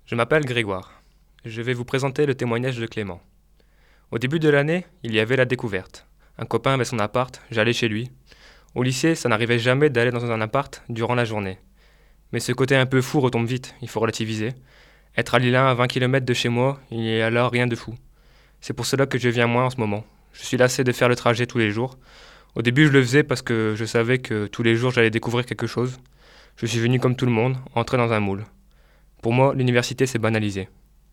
Je m'appelle Grégoire. Je vais vous présenter le témoignage de Clément. Au début de l'année, il y avait la découverte. Un copain avait son appart, j'allais chez lui. Au lycée, ça n'arrivait jamais d'aller dans un appart durant la journée. Mais ce côté un peu fou retombe vite, il faut relativiser. Être à Lille à 20 km de chez moi, il n'y a alors rien de fou. C'est pour cela que je viens moins en ce moment. Je suis lassé de faire le trajet tous les jours. Au début, je le faisais parce que je savais que tous les jours j'allais découvrir quelque chose. Je suis venu comme tout le monde, entrer dans un moule. Pour moi, l'université s'est banalisée.